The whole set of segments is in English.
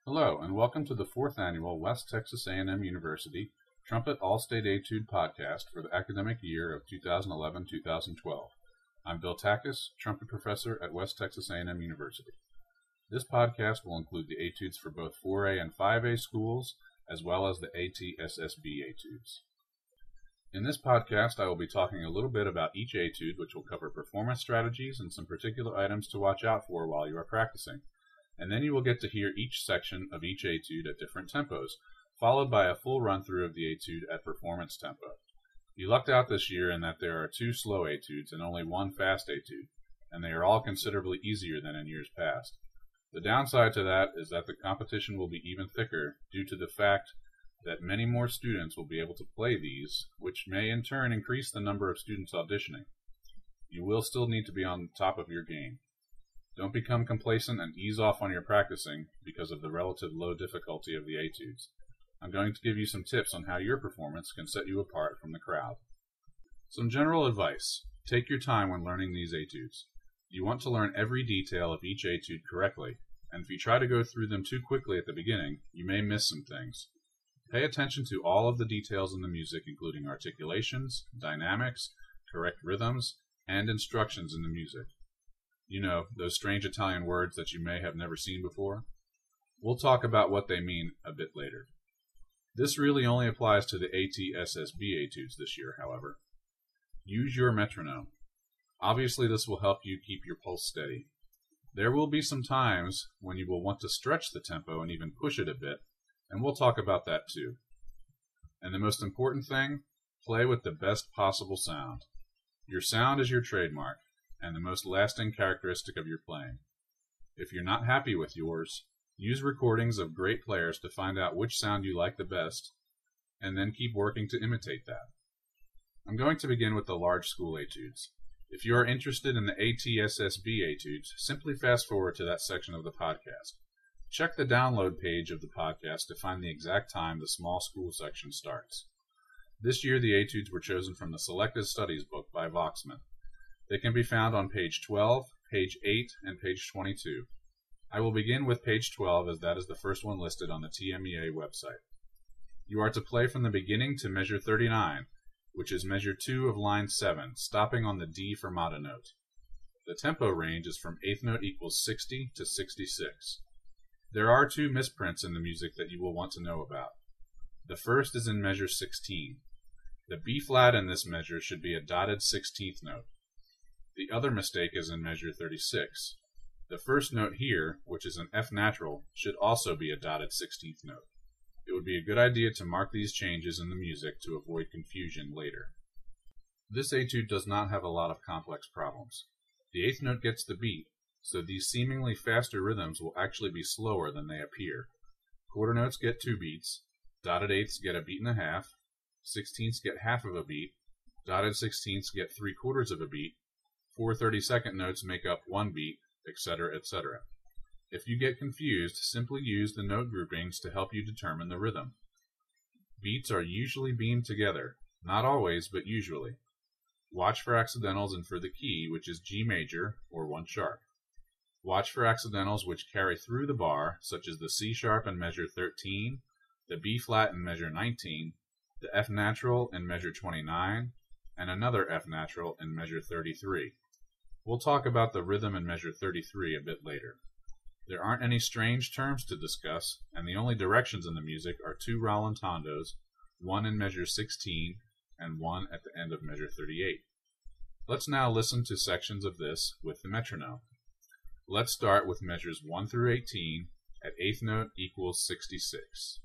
Hello, and welcome to the 4th Annual West Texas A&M University Trumpet All-State Etude Podcast for the academic year of 2011-2012. I'm Bill Takis, Trumpet Professor at West Texas A&M University. This podcast will include the etudes for both 4A and 5A schools, as well as the AT-SSB etudes. In this podcast, I will be talking a little bit about each etude, which will cover performance strategies and some particular items to watch out for while you are practicing. And then you will get to hear each section of each etude at different tempos, followed by a full run-through of the etude at performance tempo. You lucked out this year in that there are 2 slow etudes and only 1 fast etude, and they are all considerably easier than in years past. The downside to that is that the competition will be even thicker due to the fact that many more students will be able to play these, which may in turn increase the number of students auditioning. You will still need to be on top of your game. Don't become complacent and ease off on your practicing because of the relative low difficulty of the etudes. I'm going to give you some tips on how your performance can set you apart from the crowd. Some general advice. Take your time when learning these etudes. You want to learn every detail of each etude correctly, and if you try to go through them too quickly at the beginning, you may miss some things. Pay attention to all of the details in the music, including articulations, dynamics, correct rhythms, and instructions in the music. You know, those strange Italian words that you may have never seen before? We'll talk about what they mean a bit later. This really only applies to the AT-SSB etudes this year, however. Use your metronome. Obviously, this will help you keep your pulse steady. There will be some times when you will want to stretch the tempo and even push it a bit, and we'll talk about that too. And the most important thing, play with the best possible sound. Your sound is your trademark and the most lasting characteristic of your playing. If you're not happy with yours, use recordings of great players to find out which sound you like the best, and then keep working to imitate that. I'm going to begin with the large school etudes. If you are interested in the AT-SSB etudes, simply fast forward to that section of the podcast. Check the download page of the podcast to find the exact time the small school section starts. This year the etudes were chosen from the Selected Studies book by Voxman. They can be found on page 12, page 8, and page 22. I will begin with page 12 as that is the first one listed on the TMEA website. You are to play from the beginning to measure 39, which is measure 2 of line 7, stopping on the D fermata note. The tempo range is from 8th note equals 60 to 66. There are 2 misprints in the music that you will want to know about. The first is in measure 16. The B flat in this measure should be a dotted 16th note. The other mistake is in measure 36. The first note here, which is an F natural, should also be a dotted 16th note. It would be a good idea to mark these changes in the music to avoid confusion later. This etude does not have a lot of complex problems. The 8th note gets the beat, so these seemingly faster rhythms will actually be slower than they appear. Quarter notes get 2 beats, dotted 8ths get a beat and a half, 16ths get half of a beat, dotted 16ths get 3/4 of a beat, 4 32nd notes make up 1 beat, etc., etc. If you get confused, simply use the note groupings to help you determine the rhythm. Beats are usually beamed together, not always, but usually. Watch for accidentals and for the key, which is G major or 1 sharp. Watch for accidentals which carry through the bar, such as the C sharp in measure 13, the B flat in measure 19, the F natural in measure 29, and another F natural in measure 33. We'll talk about the rhythm in measure 33 a bit later. There aren't any strange terms to discuss, and the only directions in the music are 2 rallentandos, 1 in measure 16 and 1 at the end of measure 38. Let's now listen to sections of this with the metronome. Let's start with measures 1 through 18 at 8th note equals 66.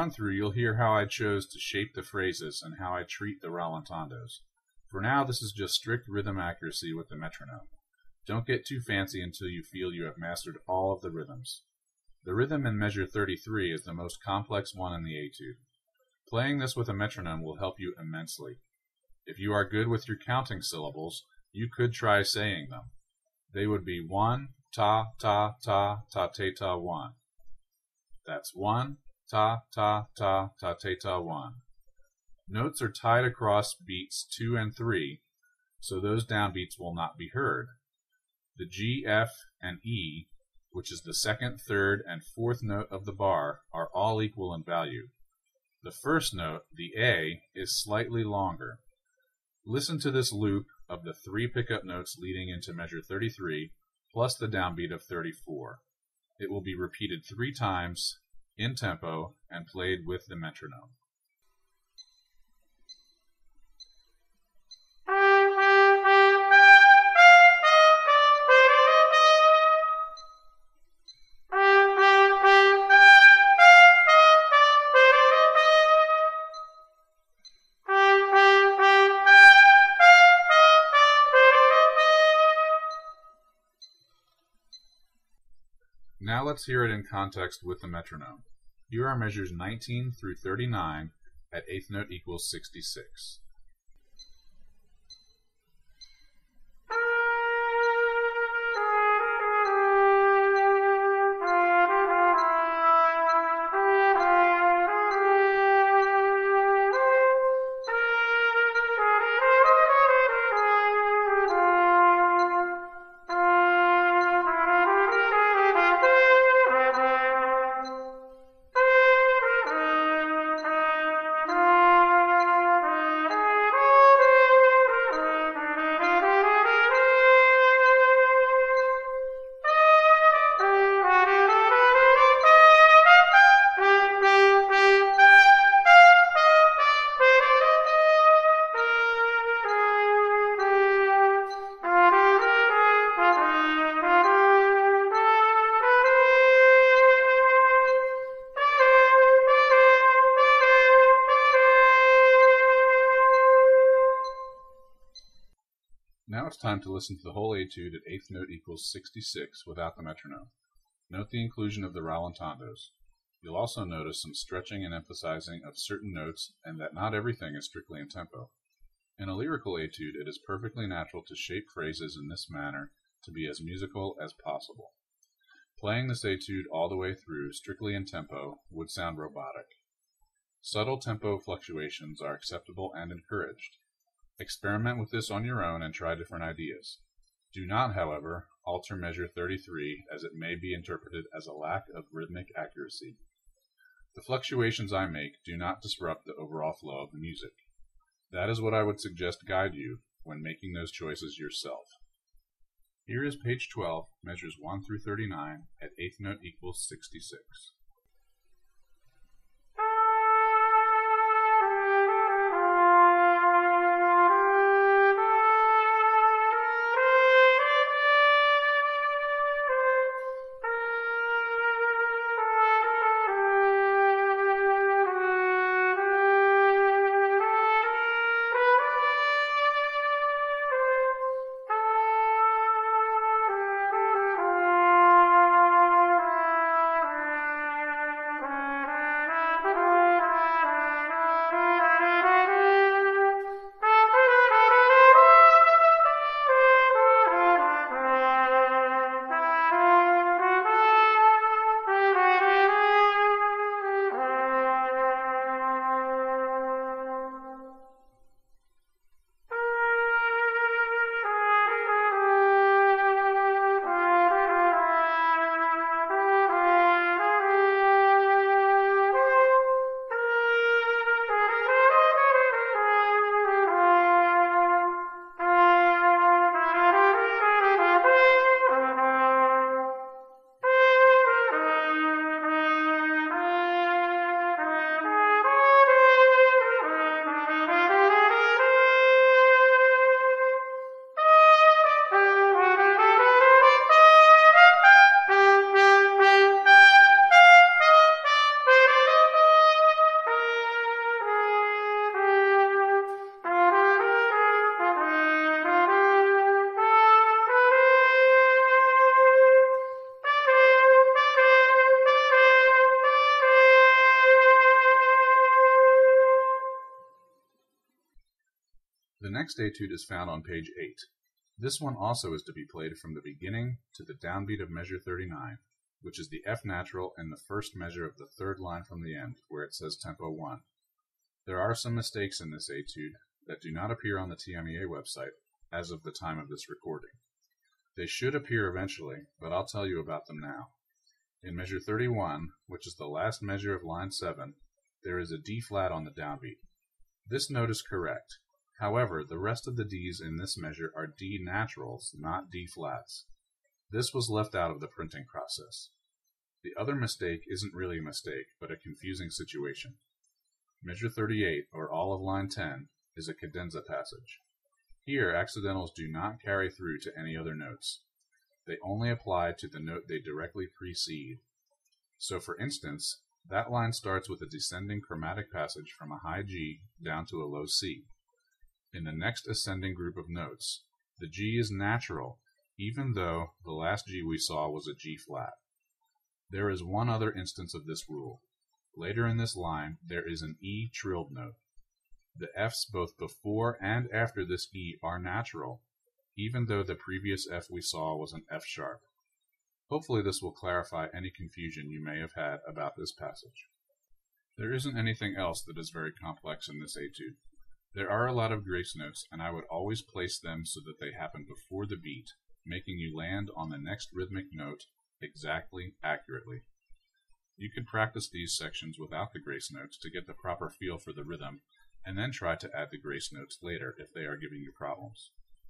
run-through, you'll hear how I chose to shape the phrases and how I treat the rallentandos. For now, this is just strict rhythm accuracy with the metronome. Don't get too fancy until you feel you have mastered all of the rhythms. The rhythm in measure 33 is the most complex one in the etude. Playing this with a metronome will help you immensely. If you are good with your counting syllables, you could try saying them. They would be 1, ta, ta, ta, ta, te, ta, 1. That's 1, ta, ta, ta, ta, te, ta, 1. Notes are tied across beats 2 and 3, so those downbeats will not be heard. The G, F, and E, which is the second, third, and fourth note of the bar, are all equal in value. The first note, the A, is slightly longer. Listen to this loop of the 3 pickup notes leading into measure 33, plus the downbeat of 34. It will be repeated 3 times, in tempo, and played with the metronome. Now let's hear it in context with the metronome. Here are measures 19 through 39 at eighth note equals 66. Now it's time to listen to the whole etude at eighth note equals 66 without the metronome. Note the inclusion of the rallentandos. You'll also notice some stretching and emphasizing of certain notes and that not everything is strictly in tempo. In a lyrical etude, it is perfectly natural to shape phrases in this manner to be as musical as possible. Playing this etude all the way through strictly in tempo would sound robotic. Subtle tempo fluctuations are acceptable and encouraged. Experiment with this on your own and try different ideas. Do not, however, alter measure 33 as it may be interpreted as a lack of rhythmic accuracy. The fluctuations I make do not disrupt the overall flow of the music. That is what I would suggest guide you when making those choices yourself. Here is page 12, measures 1 through 39 at eighth note equals 66. The next etude is found on page 8. This one also is to be played from the beginning to the downbeat of measure 39, which is the F natural and the first measure of the third line from the end, where it says tempo 1. There are some mistakes in this etude that do not appear on the TMEA website as of the time of this recording. They should appear eventually, but I'll tell you about them now. In measure 31, which is the last measure of line 7, there is a D flat on the downbeat. This note is correct. However, the rest of the Ds in this measure are D naturals, not D flats. This was left out of the printing process. The other mistake isn't really a mistake, but a confusing situation. Measure 38, or all of line 10, is a cadenza passage. Here, accidentals do not carry through to any other notes. They only apply to the note they directly precede. So for instance, that line starts with a descending chromatic passage from a high G down to a low C. In the next ascending group of notes, the G is natural, even though the last G we saw was a G flat. There is one other instance of this rule. Later in this line, there is an E trilled note. The Fs both before and after this E are natural, even though the previous F we saw was an F sharp. Hopefully this will clarify any confusion you may have had about this passage. There isn't anything else that is very complex in this etude. There are a lot of grace notes, and I would always place them so that they happen before the beat, making you land on the next rhythmic note exactly accurately. You could practice these sections without the grace notes to get the proper feel for the rhythm, and then try to add the grace notes later if they are giving you problems.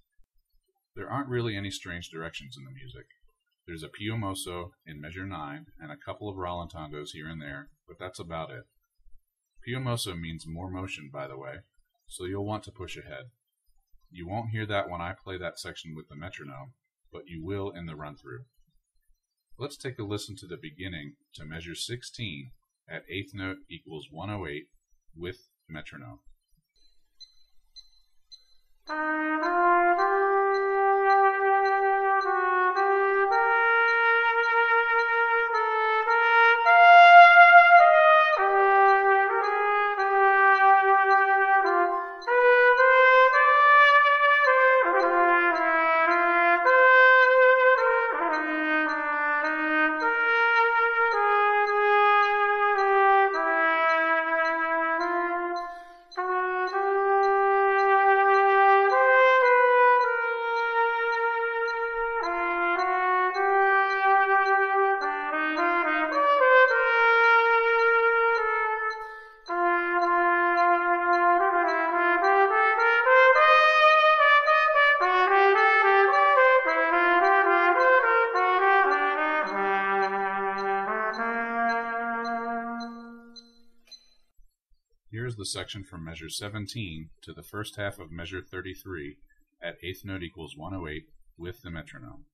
There aren't really any strange directions in the music. There's a Pio mosso in measure 9 and a couple of rallentangos here and there, but that's about it. Pio mosso means more motion, by the way, so you'll want to push ahead. You won't hear that when I play that section with the metronome, but you will in the run-through. Let's take a listen to the beginning to measure 16 at eighth note equals 108 with metronome. Here's the section from measure 17 to the first half of measure 33 at eighth note equals 108 with the metronome.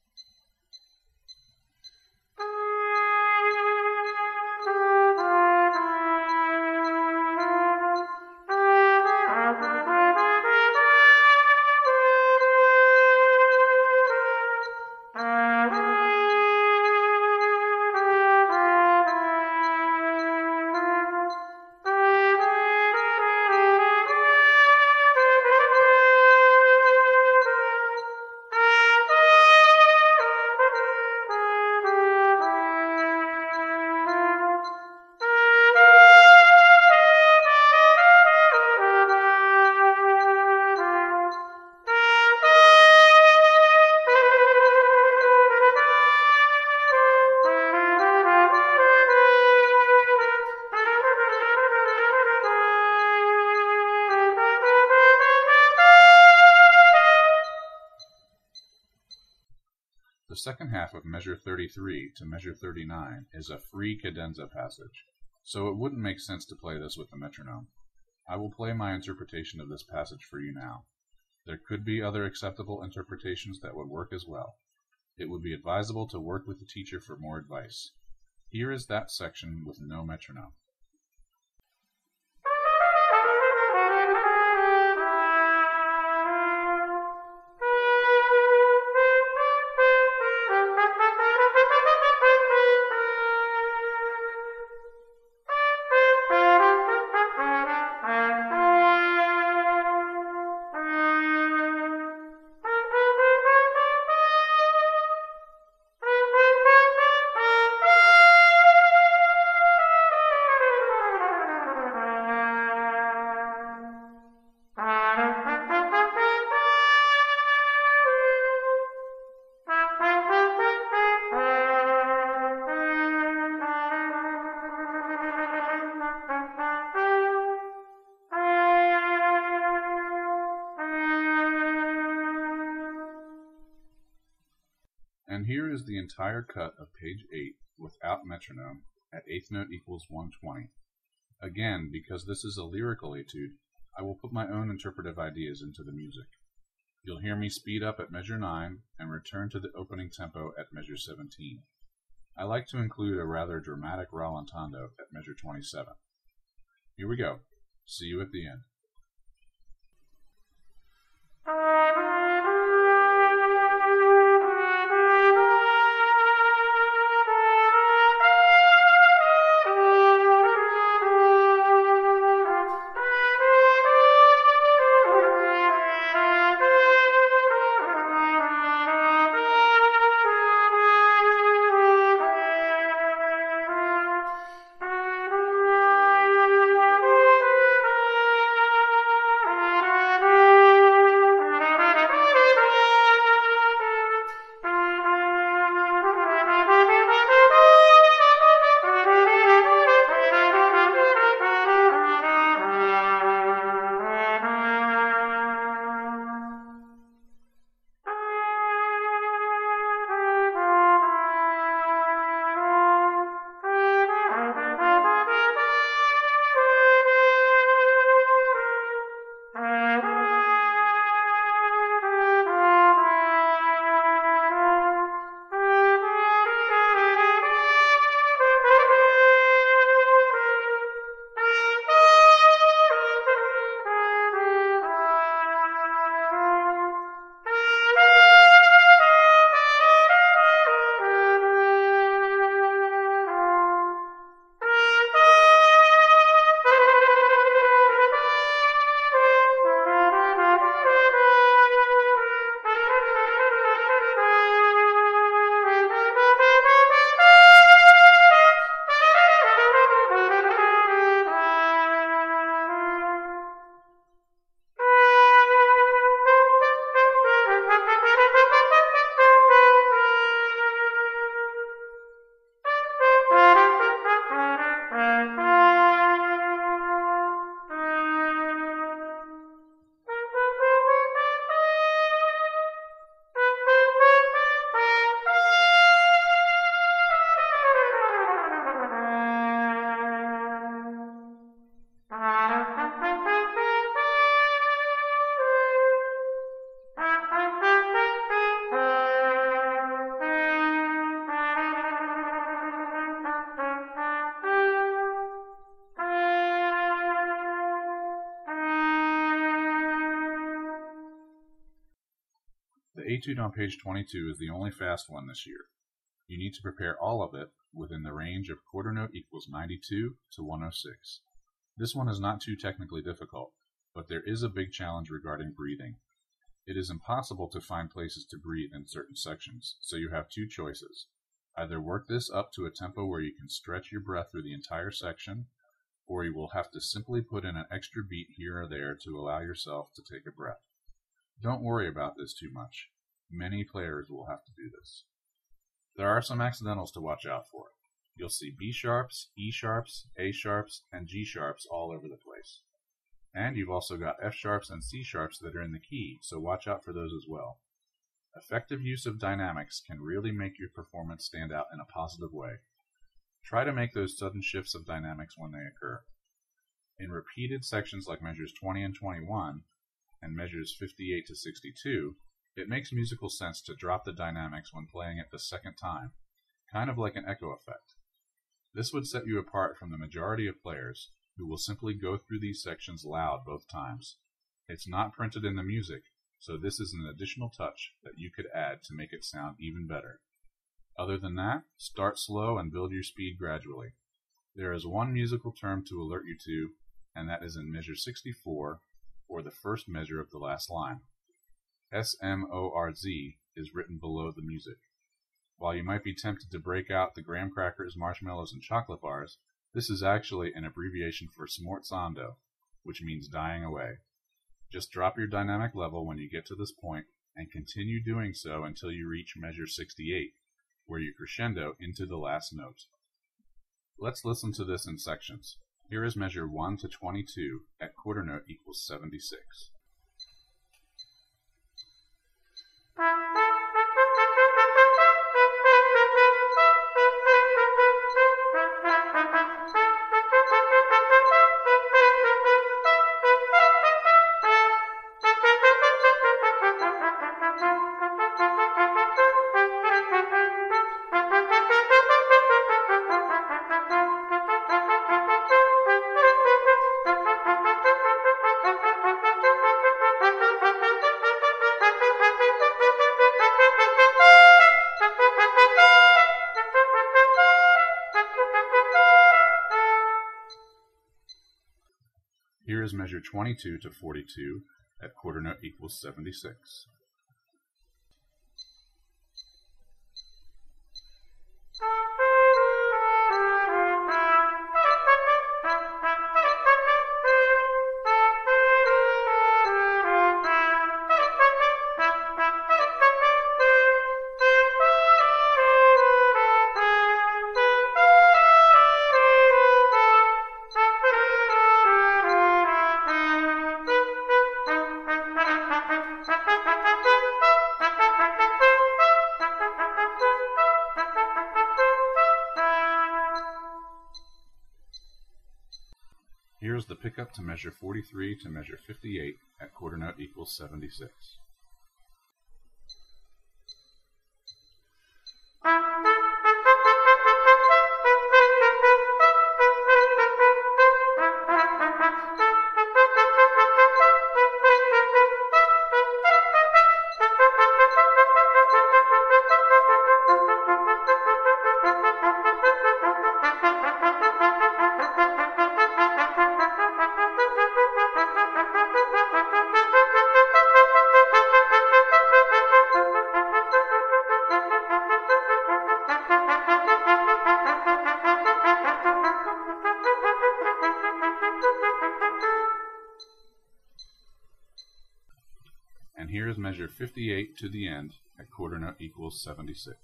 The second half of measure 33 to measure 39 is a free cadenza passage, so it wouldn't make sense to play this with the metronome. I will play my interpretation of this passage for you now. There could be other acceptable interpretations that would work as well. It would be advisable to work with the teacher for more advice. Here is that section with no metronome. And here is the entire cut of page 8 without metronome at eighth note equals 120. Again, because this is a lyrical etude, I will put my own interpretive ideas into the music. You'll hear me speed up at measure 9 and return to the opening tempo at measure 17. I like to include a rather dramatic rallentando at measure 27. Here we go. See you at the end. The etude on page 22 is the only fast one this year. You need to prepare all of it within the range of quarter note equals 92 to 106. This one is not too technically difficult, but there is a big challenge regarding breathing. It is impossible to find places to breathe in certain sections, so you have two choices. Either work this up to a tempo where you can stretch your breath through the entire section, or you will have to simply put in an extra beat here or there to allow yourself to take a breath. Don't worry about this too much. Many players will have to do this. There are some accidentals to watch out for. You'll see B sharps, E sharps, A sharps, and G sharps all over the place. And you've also got F sharps and C sharps that are in the key, so watch out for those as well. Effective use of dynamics can really make your performance stand out in a positive way. Try to make those sudden shifts of dynamics when they occur. In repeated sections like measures 20 and 21, and measures 58 to 62, it makes musical sense to drop the dynamics when playing it the second time, kind of like an echo effect. This would set you apart from the majority of players, who will simply go through these sections loud both times. It's not printed in the music, so this is an additional touch that you could add to make it sound even better. Other than that, start slow and build your speed gradually. There is one musical term to alert you to, and that is in measure 64, or the first measure of the last line. SMORZ is written below the music. While you might be tempted to break out the graham crackers, marshmallows, and chocolate bars, this is actually an abbreviation for smorzando, which means dying away. Just drop your dynamic level when you get to this point, and continue doing so until you reach measure 68, where you crescendo into the last note. Let's listen to this in sections. Here is measure 1 to 22 at quarter note equals 76. here's measure 22 to 42 at quarter note equals 76. Here's the pickup to measure 43 to measure 58 at quarter note equals 76. And here is measure 58 to the end at quarter note equals 76.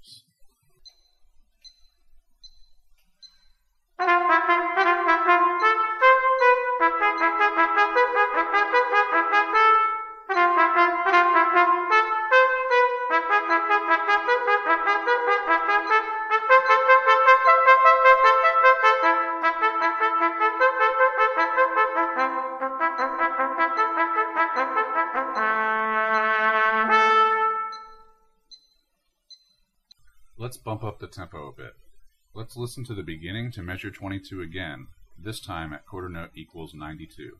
Let's bump up the tempo a bit. Let's listen to the beginning to measure 22 again, this time at quarter note equals 92.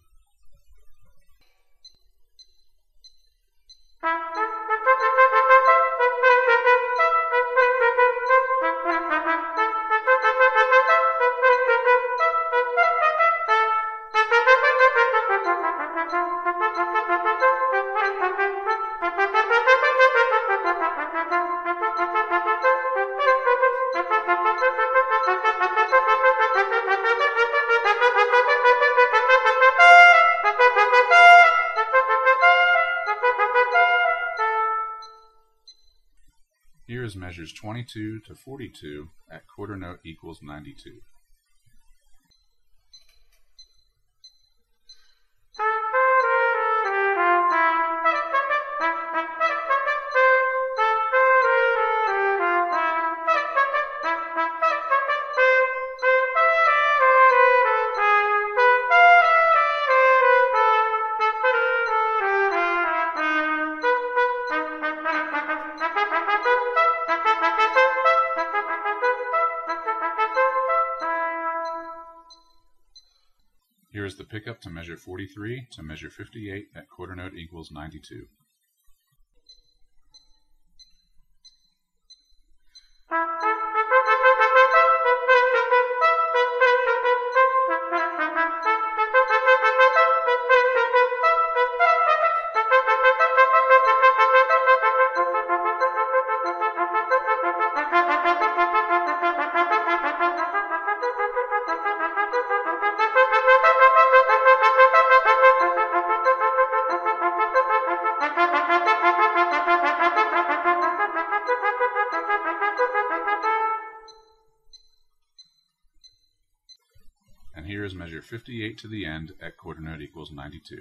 Here is measures 22 to 42 at quarter note equals 92. Here is the pickup to measure 43 to measure 58 at quarter note equals 92. And here is measure 58 to the end at quarter note equals 92.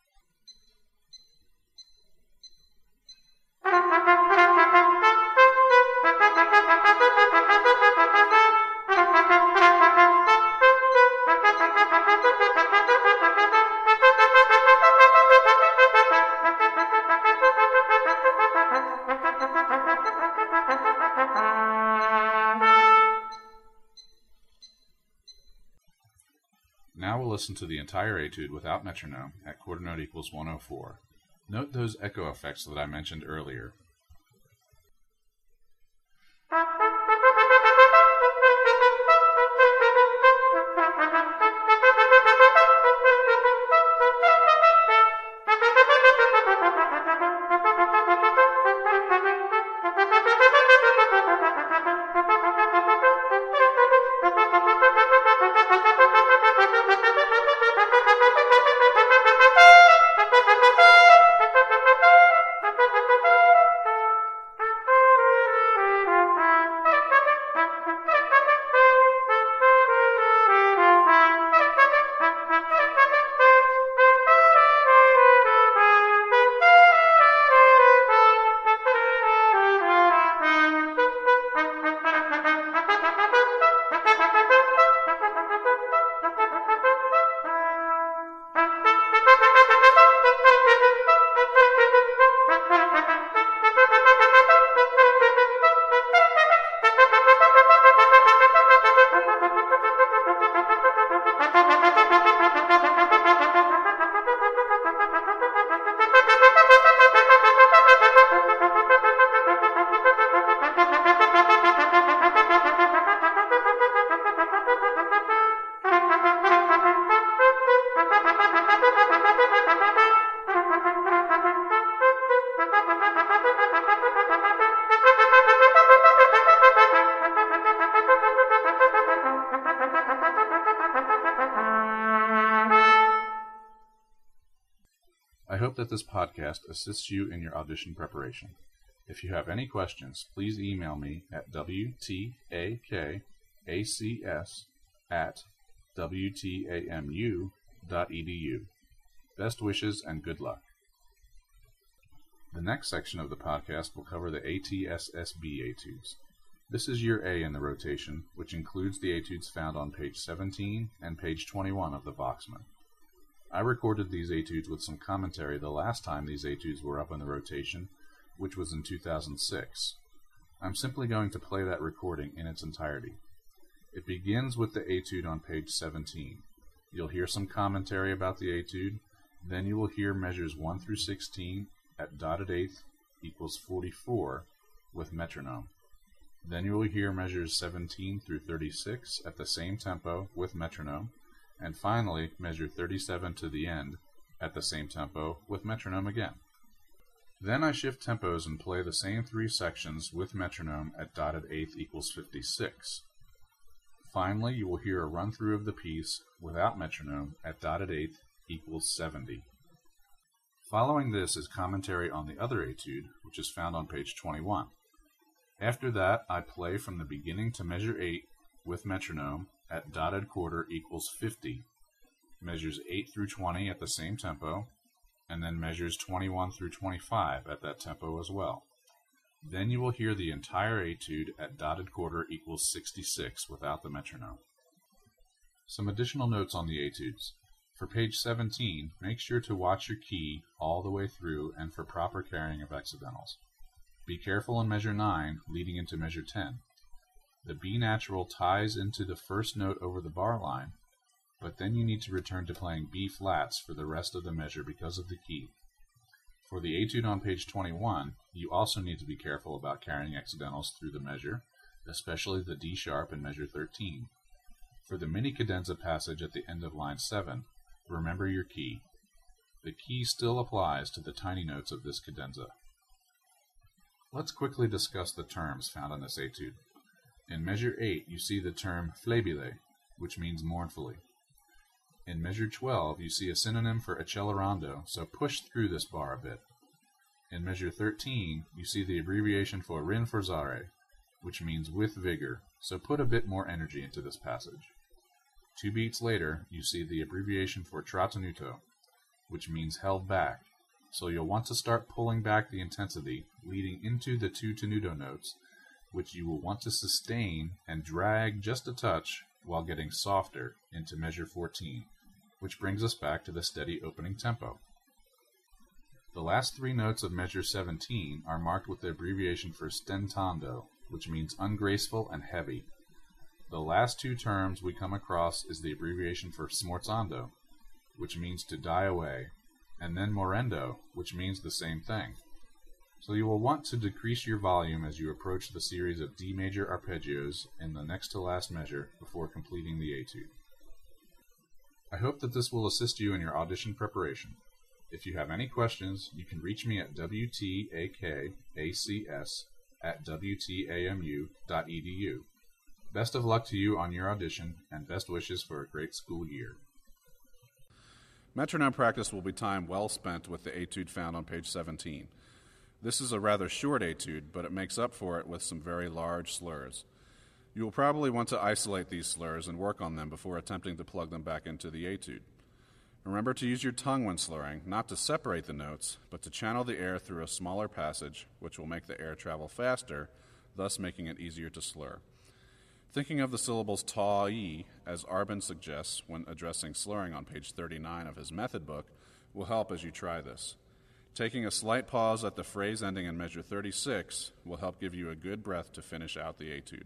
Now we'll listen to the entire etude without metronome at quarter note equals 104. Note those echo effects that I mentioned earlier. that this podcast assists you in your audition preparation. If you have any questions, please email me at wtakacs@wtamu.edu. Best wishes and good luck. The next section of the podcast will cover the ATSSB etudes. This is year A in the rotation, which includes the etudes found on page 17 and page 21 of the Voxman. I recorded these etudes with some commentary the last time these etudes were up in the rotation, which was in 2006. I'm simply going to play that recording in its entirety. It begins with the etude on page 17. You'll hear some commentary about the etude, then you will hear measures 1 through 16 at dotted eighth equals 44 with metronome. Then you will hear measures 17 through 36 at the same tempo with metronome, and finally measure 37 to the end at the same tempo with metronome again. Then I shift tempos and play the same 3 sections with metronome at dotted eighth equals 56. Finally, you will hear a run-through of the piece without metronome at dotted eighth equals 70. Following this is commentary on the other etude, which is found on page 21. After that, I play from the beginning to measure 8 with metronome at dotted quarter equals 50, measures 8 through 20 at the same tempo, and then measures 21 through 25 at that tempo as well. Then you will hear the entire etude at dotted quarter equals 66 without the metronome. Some additional notes on the etudes. For page 17, make sure to watch your key all the way through and for proper carrying of accidentals. Be careful in measure 9, leading into measure 10. The B natural ties into the first note over the bar line, but then you need to return to playing B flats for the rest of the measure because of the key. For the etude on page 21, you also need to be careful about carrying accidentals through the measure, especially the D sharp in measure 13. For the mini cadenza passage at the end of line 7, remember your key. The key still applies to the tiny notes of this cadenza. Let's quickly discuss the terms found in this etude. In measure 8, you see the term flebile, which means mournfully. In measure 12, you see a synonym for accelerando, so push through this bar a bit. In measure 13, you see the abbreviation for rinforzare, which means with vigor, so put a bit more energy into this passage. 2 beats later, you see the abbreviation for trattenuto, which means held back, so you'll want to start pulling back the intensity, leading into the 2 tenuto notes, which you will want to sustain and drag just a touch while getting softer into measure 14, which brings us back to the steady opening tempo. The last 3 notes of measure 17 are marked with the abbreviation for stentando, which means ungraceful and heavy. The last 2 terms we come across is the abbreviation for smorzando, which means to die away, and then morendo, which means the same thing. So you will want to decrease your volume as you approach the series of D major arpeggios in the next to last measure before completing the etude. I hope that this will assist you in your audition preparation. If you have any questions, you can reach me at wtakacs@wtamu.edu. Best of luck to you on your audition, and best wishes for a great school year. Metronome practice will be time well spent with the etude found on page 17. This is a rather short etude, but it makes up for it with some very large slurs. You will probably want to isolate these slurs and work on them before attempting to plug them back into the etude. Remember to use your tongue when slurring, not to separate the notes, but to channel the air through a smaller passage, which will make the air travel faster, thus making it easier to slur. Thinking of the syllables ta-e, as Arbin suggests when addressing slurring on page 39 of his method book, will help as you try this. Taking a slight pause at the phrase ending in measure 36 will help give you a good breath to finish out the etude.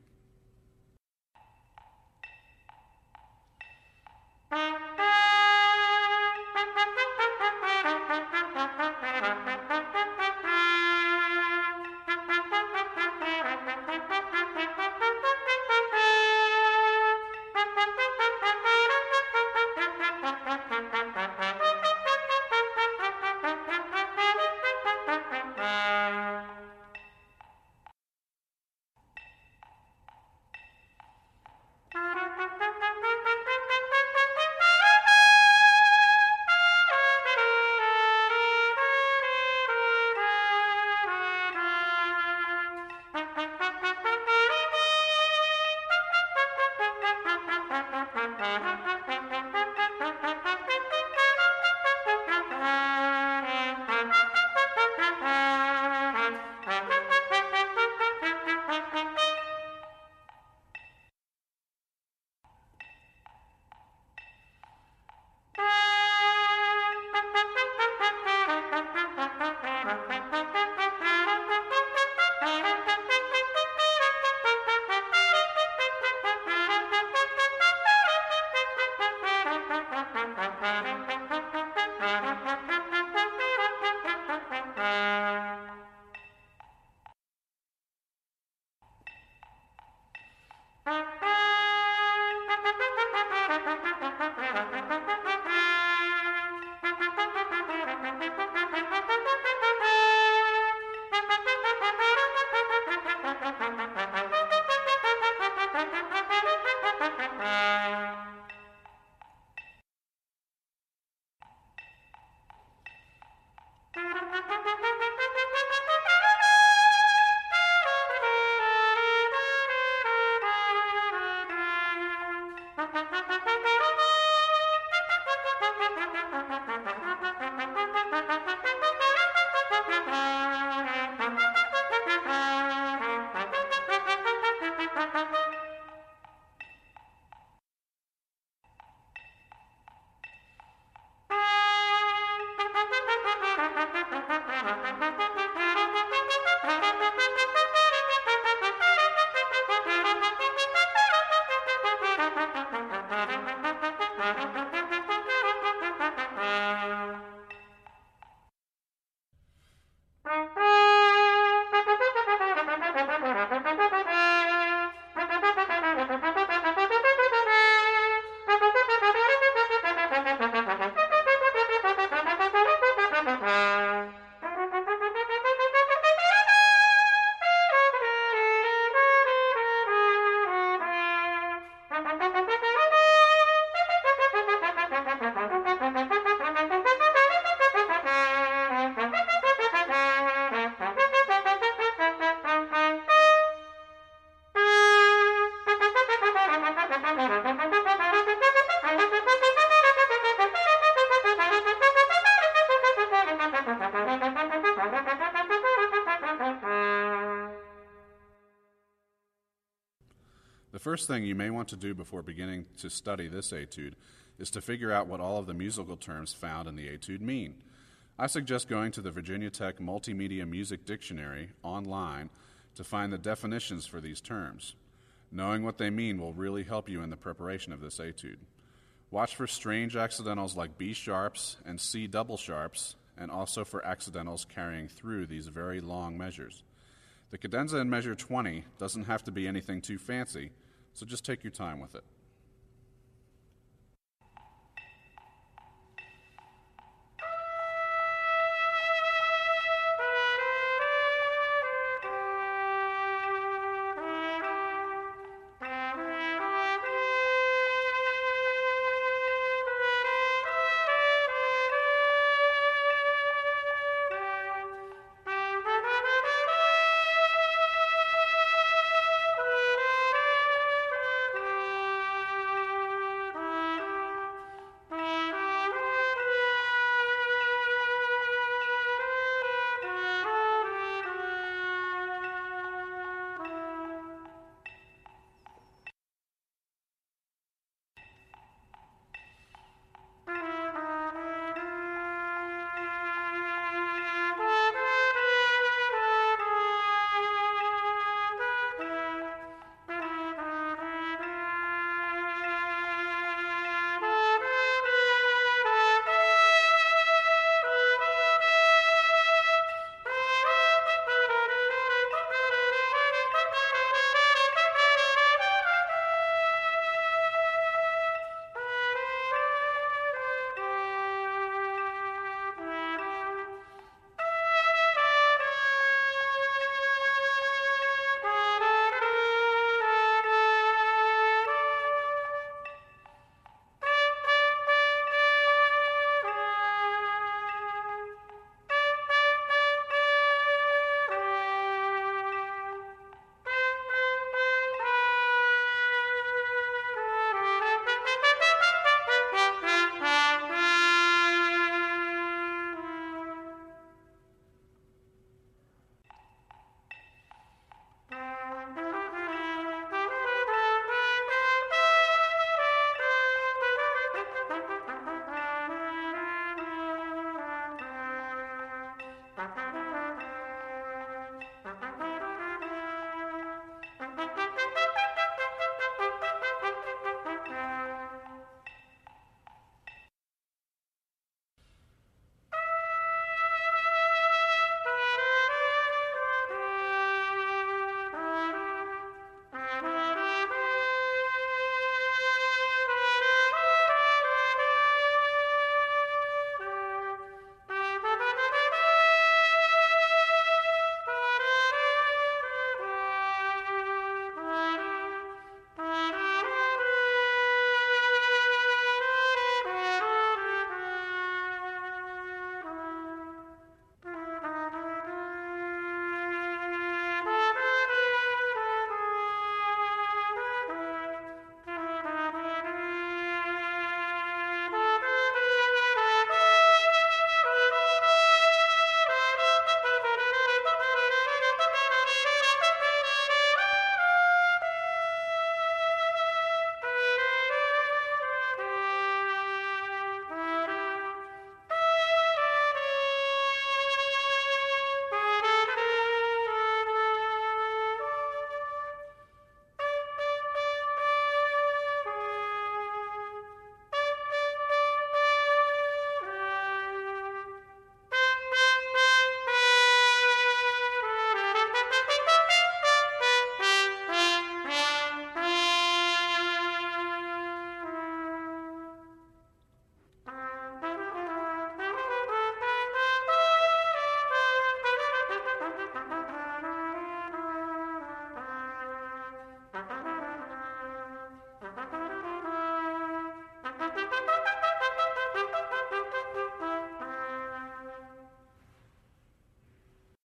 The first thing you may want to do before beginning to study this etude is to figure out what all of the musical terms found in the etude mean. I suggest going to the Virginia Tech Multimedia Music Dictionary online to find the definitions for these terms. Knowing what they mean will really help you in the preparation of this etude. Watch for strange accidentals like B sharps and C double sharps, and also for accidentals carrying through these very long measures. The cadenza in measure 20 doesn't have to be anything too fancy, so just take your time with it.